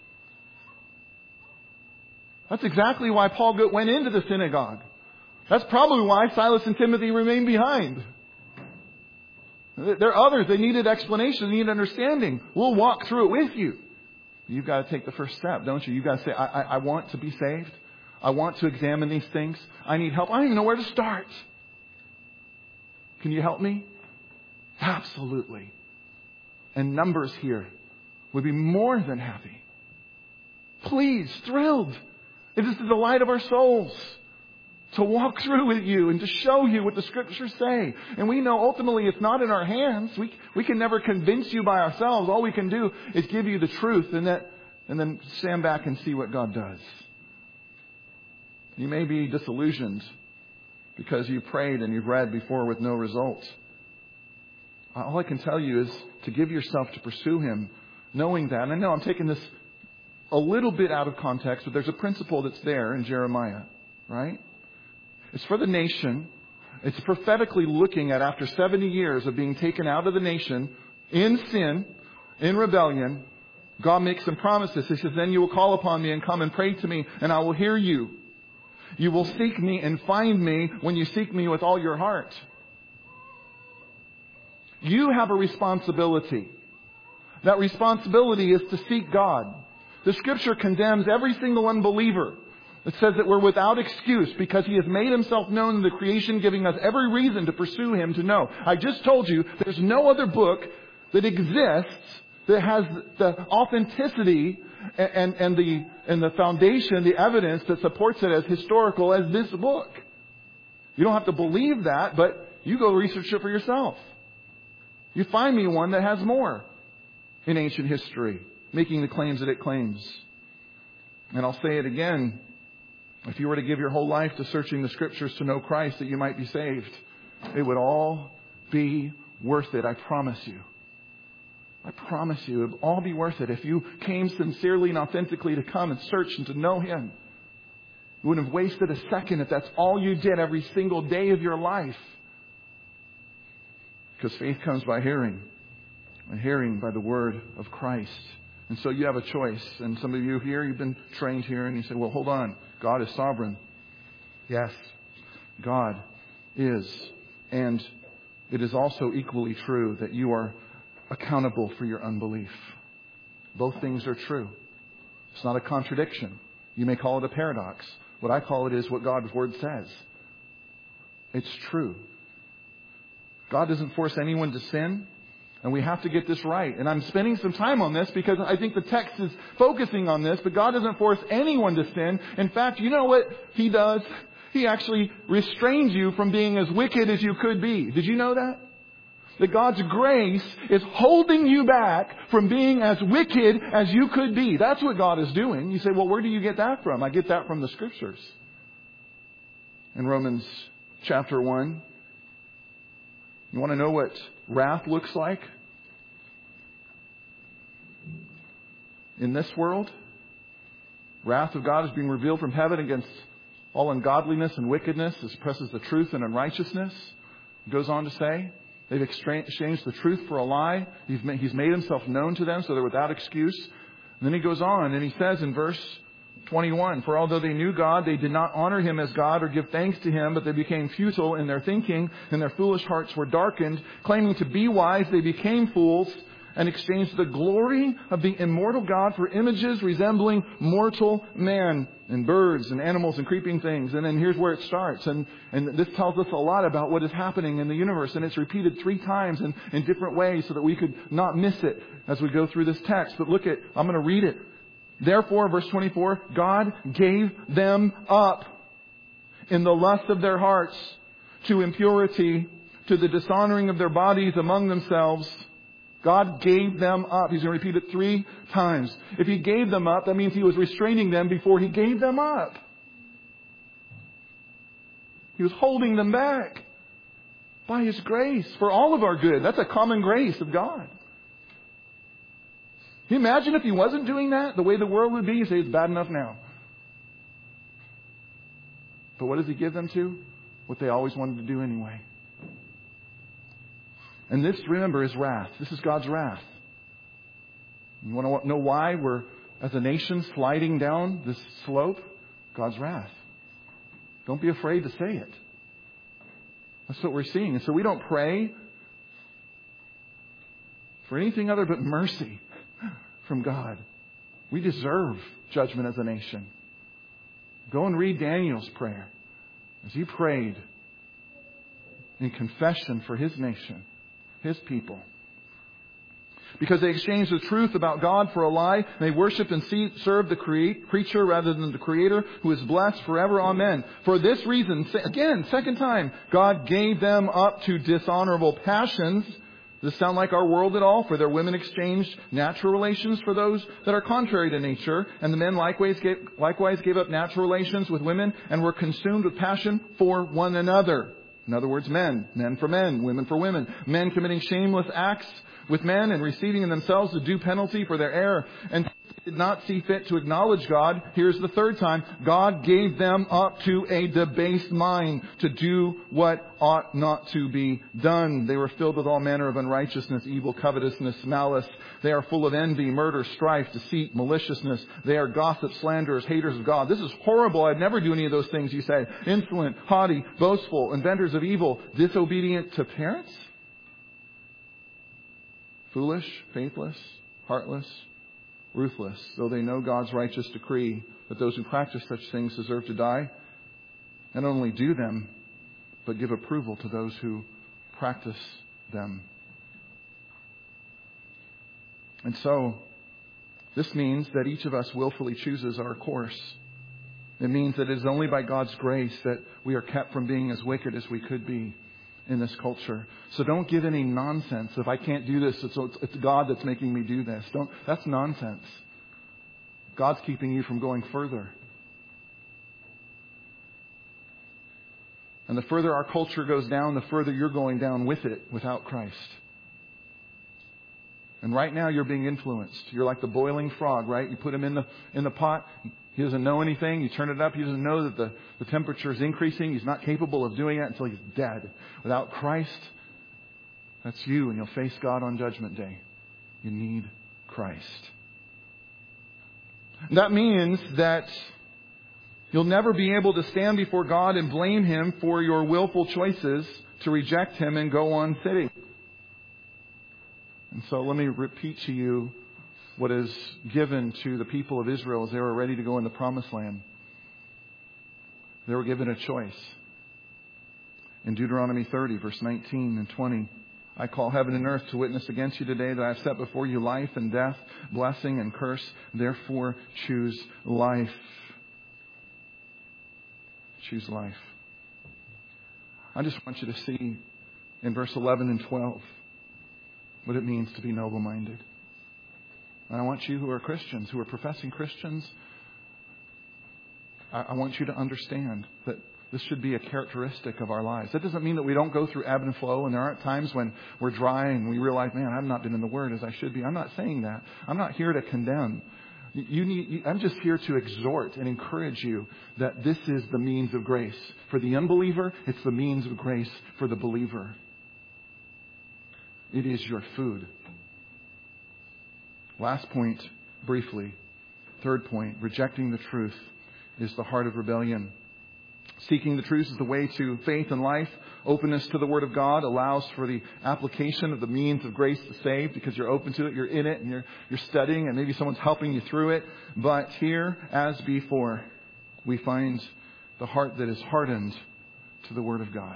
That's exactly why Paul went into the synagogue. That's probably why Silas and Timothy remained behind. There are others. They needed explanation. They needed understanding. We'll walk through it with you. You've got to take the first step, don't you? You've got to say, I want to be saved. I want to examine these things. I need help. I don't even know where to start. Can you help me? Absolutely. And Numbers here would be more than happy. Please, thrilled. It is the delight of our souls to walk through with you and to show you what the Scriptures say. And we know ultimately it's not in our hands. We can never convince you by ourselves. All we can do is give you the truth and then stand back and see what God does. You may be disillusioned because you prayed and you've read before with no result. All I can tell you is to give yourself to pursue Him, knowing that. And I know I'm taking this a little bit out of context, but there's a principle that's there in Jeremiah, right? It's for the nation. It's prophetically looking at after 70 years of being taken out of the nation in sin, in rebellion. God makes some promises. He says, "Then you will call upon me and come and pray to me, and I will hear you. You will seek me and find me when you seek me with all your heart." You have a responsibility. That responsibility is to seek God. The Scripture condemns every single unbeliever. It says that we're without excuse because He has made Himself known in the creation, giving us every reason to pursue Him, to know. I just told you there's no other book that exists that has the authenticity and the foundation, the evidence that supports it as historical as this book. You don't have to believe that, but you go research it for yourself. You find me one that has more in ancient history, making the claims that it claims. And I'll say it again. If you were to give your whole life to searching the Scriptures to know Christ that you might be saved, it would all be worth it. I promise you. I promise you, it would all be worth it. If you came sincerely and authentically to come and search and to know Him, you wouldn't have wasted a second if that's all you did every single day of your life. Because faith comes by hearing, and hearing by the Word of Christ. And so you have a choice. And some of you here, you've been trained here, and you say, "Well, hold on. God is sovereign." Yes, God is. And it is also equally true that you are accountable for your unbelief. Both things are true. It's not a contradiction. You may call it a paradox. What I call it is what God's Word says. It's true. God doesn't force anyone to sin. And we have to get this right. And I'm spending some time on this because I think the text is focusing on this. But God doesn't force anyone to sin. In fact, you know what He does? He actually restrained you from being as wicked as you could be. Did you know that? That God's grace is holding you back from being as wicked as you could be. That's what God is doing. You say, well, where do you get that from? I get that from the Scriptures. In Romans chapter 1, you want to know what wrath looks like in this world? Wrath of God is being revealed from heaven against all ungodliness and wickedness, as oppresses the truth and unrighteousness. It goes on to say, they've exchanged the truth for a lie. He's made himself known to them, so they're without excuse. And then he goes on and he says in verse 21, for although they knew God, they did not honor Him as God or give thanks to Him, but they became futile in their thinking, and their foolish hearts were darkened. Claiming to be wise, they became fools and exchanged the glory of the immortal God for images resembling mortal man and birds and animals and creeping things. And then here's where it starts. And this tells us a lot about what is happening in the universe. And it's repeated 3 times in different ways so that we could not miss it as we go through this text. But look I'm going to read it. Therefore, verse 24, God gave them up in the lust of their hearts to impurity, to the dishonoring of their bodies among themselves. God gave them up. He's going to repeat it 3 times. If He gave them up, that means He was restraining them before He gave them up. He was holding them back by His grace for all of our good. That's a common grace of God. Can you imagine if He wasn't doing that, the way the world would be? You say it's bad enough now. But what does He give them to? What they always wanted to do anyway. And this, remember, is wrath. This is God's wrath. You want to know why we're, as a nation, sliding down this slope? God's wrath. Don't be afraid to say it. That's what we're seeing. And so we don't pray for anything other but mercy from God. We deserve judgment as a nation. Go and read Daniel's prayer as he prayed in confession for his nation, his people. Because they exchanged the truth about God for a lie. They worship and serve the creature rather than the Creator, who is blessed forever. Amen. For this reason, again, second time, God gave them up to dishonorable passions. Does this sound like our world at all? For their women exchanged natural relations for those that are contrary to nature. And the men likewise gave up natural relations with women and were consumed with passion for one another. In other words, men for men, women for women. Men committing shameless acts with men and receiving in themselves the due penalty for their error. And did not see fit to acknowledge God. Here's the third time. God gave them up to a debased mind to do what ought not to be done. They were filled with all manner of unrighteousness, evil, covetousness, malice. They are full of envy, murder, strife, deceit, maliciousness. They are gossips, slanderers, haters of God. This is horrible. I'd never do any of those things you say. Insolent, haughty, boastful, inventors of evil, disobedient to parents. Foolish, faithless, heartless, ruthless, though they know God's righteous decree that those who practice such things deserve to die, and not only do them, but give approval to those who practice them. And so, this means that each of us willfully chooses our course. It means that it is only by God's grace that we are kept from being as wicked as we could be in this culture. So don't give any nonsense. If I can't do this, it's God that's making me do this. That's nonsense. God's keeping you from going further. And the further our culture goes down, the further you're going down with it without Christ. And right now you're being influenced. You're like the boiling frog, right? You put him in the pot. He doesn't know anything. You turn it up. He doesn't know that the temperature is increasing. He's not capable of doing that until he's dead. Without Christ, that's you, and you'll face God on Judgment Day. You need Christ. That means that you'll never be able to stand before God and blame Him for your willful choices to reject Him and go on sinning. And so let me repeat to you what is given to the people of Israel as they were ready to go in the Promised Land. They were given a choice. In Deuteronomy 30, verse 19 and 20, I call heaven and earth to witness against you today that I have set before you life and death, blessing and curse. Therefore, choose life. choose life. I just want you to see in verse 11 and 12 what it means to be noble-minded. And I want you who are Christians, who are professing Christians, I want you to understand that this should be a characteristic of our lives. That doesn't mean that we don't go through ebb and flow, and there aren't times when we're dry and we realize, man, I've not been in the Word as I should be. I'm not saying that. I'm not here to condemn. I'm just here to exhort and encourage you that this is the means of grace. For the unbeliever, it's the means of grace for the believer. It is your food. Last point, briefly. Third point, rejecting the truth is the heart of rebellion. Seeking the truth is the way to faith and life. Openness to the Word of God allows for the application of the means of grace to save because you're open to it, you're in it, and you're studying, and maybe someone's helping you through it. But here, as before, we find the heart that is hardened to the Word of God.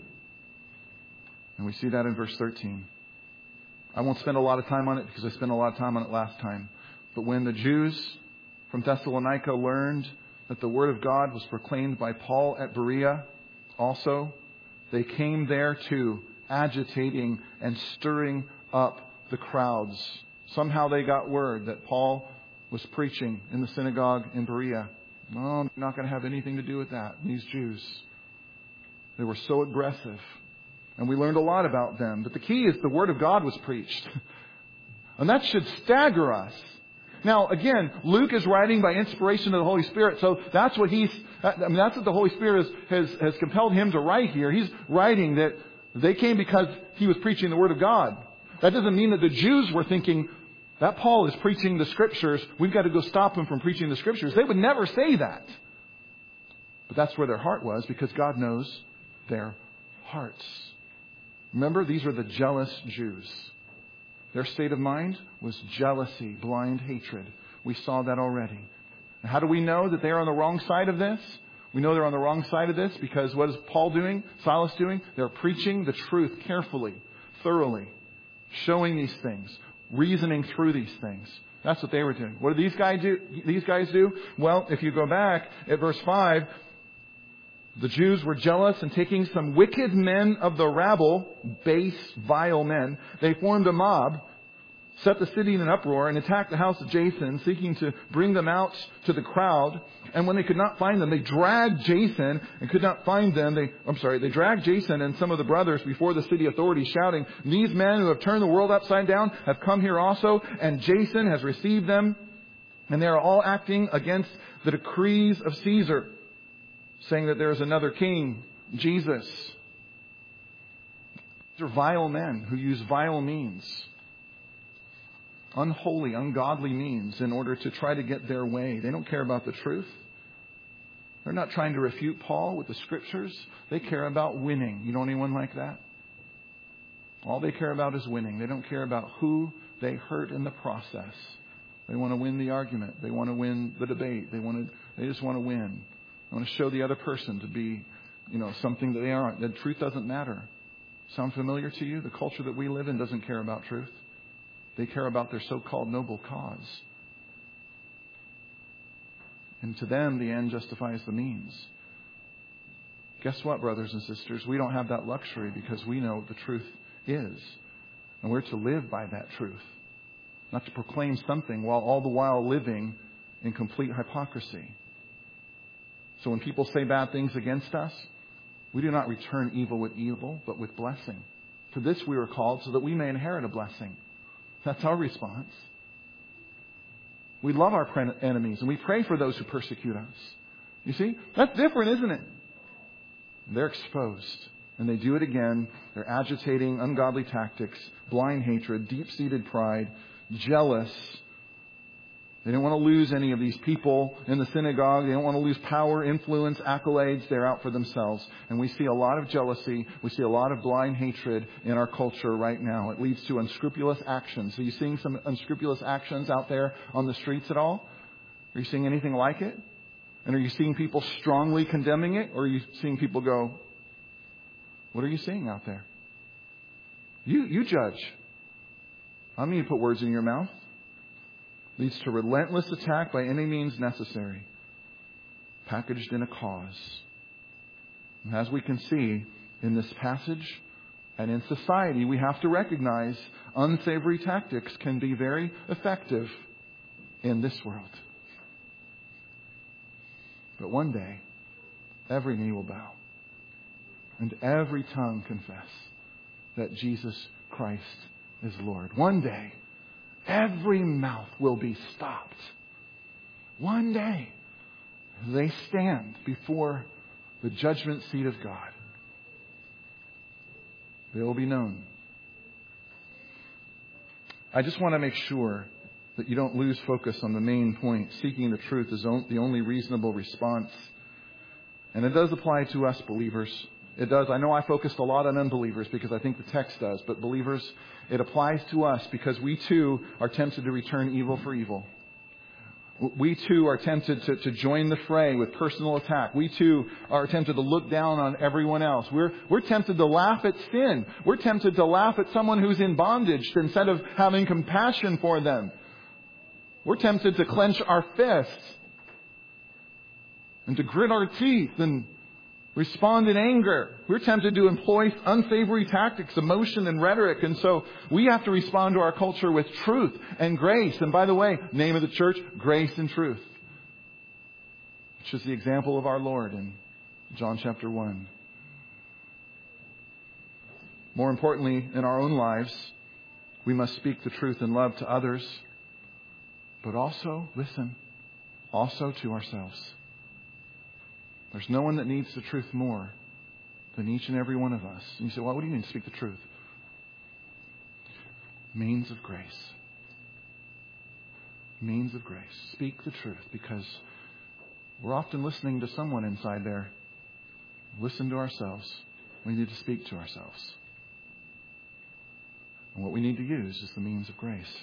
And we see that in verse 13. I won't spend a lot of time on it because I spent a lot of time on it last time. But when the Jews from Thessalonica learned that the Word of God was proclaimed by Paul at Berea also, they came there too, agitating and stirring up the crowds. Somehow they got word that Paul was preaching in the synagogue in Berea. No, I'm not going to have anything to do with that. These Jews, they were so aggressive. And we learned a lot about them. But the key is the Word of God was preached. And that should stagger us. Now, again, Luke is writing by inspiration of the Holy Spirit, so that's what that's what the Holy Spirit has compelled him to write here. He's writing that they came because he was preaching the Word of God. That doesn't mean that the Jews were thinking, that Paul is preaching the Scriptures, we've got to go stop him from preaching the Scriptures. They would never say that. But that's where their heart was, because God knows their hearts. Remember, these were the jealous Jews. Their state of mind was jealousy, blind hatred. We saw that already. And how do we know that they're on the wrong side of this? We know they're on the wrong side of this because what is Paul doing? Silas doing? They're preaching the truth carefully, thoroughly, showing these things, reasoning through these things. That's what they were doing. What do these guys do? Well, if you go back at verse 5, the Jews were jealous, and taking some wicked men of the rabble, base, vile men, they formed a mob, set the city in an uproar, and attacked the house of Jason, seeking to bring them out to the crowd. And when they could not find them, they dragged Jason and could not find them. They dragged Jason and some of the brothers before the city authorities, shouting, "These men who have turned the world upside down have come here also, and Jason has received them. And they are all acting against the decrees of Caesar, saying that there is another king, Jesus." These are vile men who use vile means, unholy, ungodly means, in order to try to get their way. They don't care about the truth. They're not trying to refute Paul with the Scriptures. They care about winning. You know anyone like that? All they care about is winning. They don't care about who they hurt in the process. They want to win the argument. They want to win the debate. They just want to win. I want to show the other person to be, something that they aren't. That truth doesn't matter. Sound familiar to you? The culture that we live in doesn't care about truth. They care about their so-called noble cause. And to them, the end justifies the means. Guess what, brothers and sisters? We don't have that luxury because we know what the truth is. And we're to live by that truth. Not to proclaim something all the while living in complete hypocrisy. So when people say bad things against us, we do not return evil with evil, but with blessing. For this we were called so that we may inherit a blessing. That's our response. We love our enemies and we pray for those who persecute us. You see, that's different, isn't it? They're exposed. And they do it again. They're agitating ungodly tactics, blind hatred, deep-seated pride, jealous. They don't want to lose any of these people in the synagogue. They don't want to lose power, influence, accolades. They're out for themselves. And we see a lot of jealousy. We see a lot of blind hatred in our culture right now. It leads to unscrupulous actions. Are you seeing some unscrupulous actions out there on the streets at all? Are you seeing anything like it? And are you seeing people strongly condemning it? Or are you seeing people go, what are you seeing out there? You judge. I don't need to put words in your mouth. Leads to relentless attack by any means necessary, packaged in a cause. And as we can see in this passage and in society, we have to recognize unsavory tactics can be very effective in this world. But one day, every knee will bow and every tongue confess that Jesus Christ is Lord. One day, every mouth will be stopped. One day, they stand before the judgment seat of God. They will be known. I just want to make sure that you don't lose focus on the main point. Seeking the truth is the only reasonable response. And it does apply to us believers. It does. I know I focused a lot on unbelievers because I think the text does. But believers, it applies to us because we too are tempted to return evil for evil. We too are tempted to join the fray with personal attack. We too are tempted to look down on everyone else. We're tempted to laugh at sin. We're tempted to laugh at someone who's in bondage instead of having compassion for them. We're tempted to clench our fists and to grit our teeth and respond in anger. We're tempted to employ unsavory tactics, emotion and rhetoric. And so we have to respond to our culture with truth and grace. And by the way, name of the church, Grace and Truth, which is the example of our Lord in John chapter 1. More importantly, in our own lives, we must speak the truth in love to others, but also, listen, also to ourselves. There's no one that needs the truth more than each and every one of us. And you say, well, what do you mean speak the truth? Means of grace. Means of grace. Speak the truth because we're often listening to someone inside there. Listen to ourselves. We need to speak to ourselves. And what we need to use is the means of grace.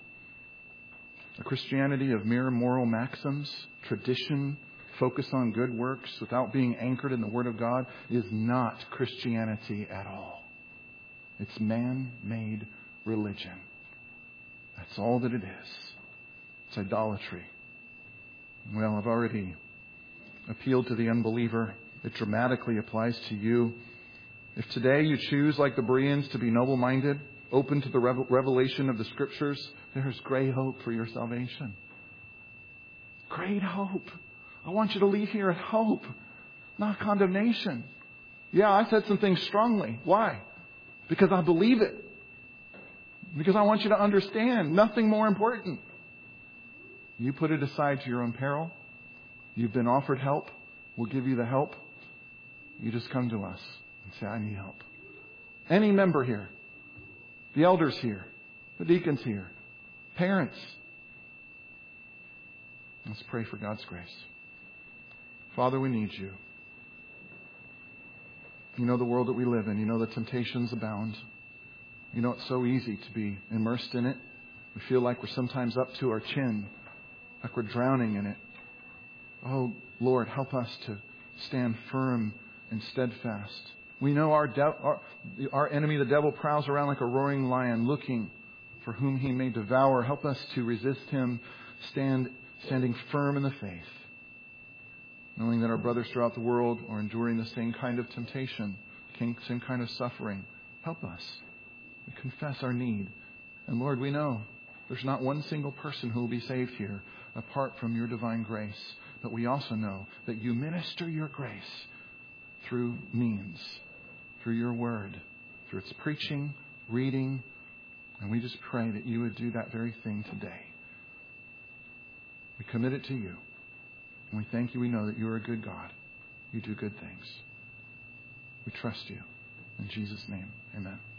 A Christianity of mere moral maxims, tradition, focus on good works without being anchored in the Word of God is not Christianity at all. It's man-made religion. That's all that it is. It's idolatry. Well, I've already appealed to the unbeliever. It dramatically applies to you. If today you choose, like the Bereans, to be noble-minded, open to the revelation of the Scriptures, there's great hope for your salvation. Great hope. I want you to leave here at hope, not condemnation. Yeah, I said some things strongly. Why? Because I believe it. Because I want you to understand nothing more important. You put it aside to your own peril. You've been offered help. We'll give you the help. You just come to us and say, I need help. Any member here, the elders here, the deacons here, parents. Let's pray for God's grace. Father, we need you. You know the world that we live in. You know the temptations abound. You know it's so easy to be immersed in it. We feel like we're sometimes up to our chin, like we're drowning in it. Oh, Lord, help us to stand firm and steadfast. We know our enemy, the devil, prowls around like a roaring lion looking for whom he may devour. Help us to resist him, standing firm in the faith, knowing that our brothers throughout the world are enduring the same kind of temptation, same kind of suffering. Help us. We confess our need. And Lord, we know there's not one single person who will be saved here apart from your divine grace. But we also know that you minister your grace through means, through your word, through its preaching, reading. And we just pray that you would do that very thing today. We commit it to you. And we thank you. We know that you are a good God. You do good things. We trust you. In Jesus' name, amen.